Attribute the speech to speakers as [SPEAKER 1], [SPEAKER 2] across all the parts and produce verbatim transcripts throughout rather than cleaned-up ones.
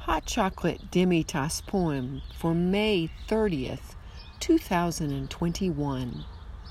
[SPEAKER 1] Hot Chocolate Demi-Tasse poem for May thirtieth, two thousand twenty-one.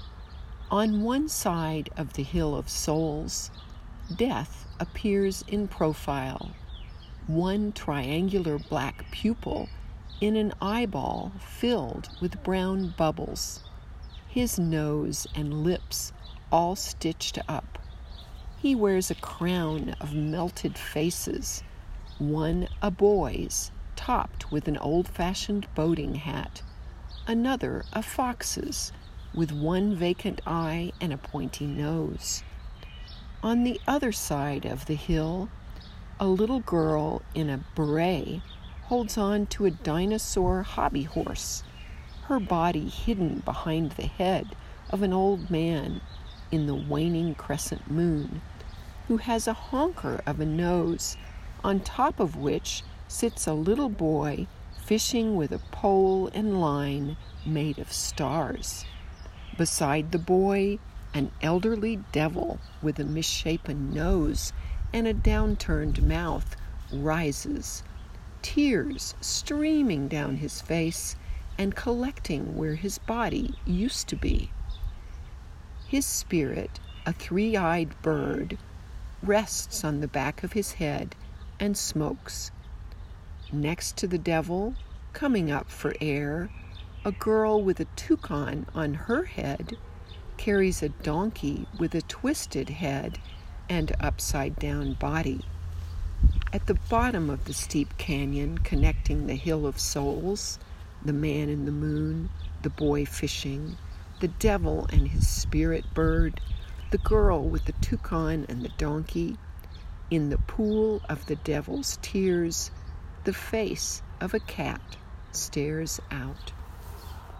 [SPEAKER 1] On one side of the Hill of Souls, death appears in profile, one triangular black pupil in an eyeball filled with brown bubbles, his nose and lips all stitched up. He wears a crown of melted faces, one a boy's, topped with an old-fashioned boating hat, another a fox's, with one vacant eye and a pointy nose. On the other side of the hill, a little girl in a beret holds on to a dinosaur hobby horse, her body hidden behind the head of an old man in the waning crescent moon, who has a honker of a nose, on top of which sits a little boy fishing with a pole and line made of stars. Beside the boy, an elderly devil with a misshapen nose and a downturned mouth rises, tears streaming down his face and collecting where his body used to be. His spirit, a three-eyed bird, rests on the back of his head and smokes. Next to the devil, coming up for air, a girl with a toucan on her head carries a donkey with a twisted head and upside-down body. At the bottom of the steep canyon connecting the Hill of Souls, the man in the moon, the boy fishing, the devil and his spirit bird, the girl with the toucan and the donkey, in the pool of the devil's tears, the face of a cat stares out.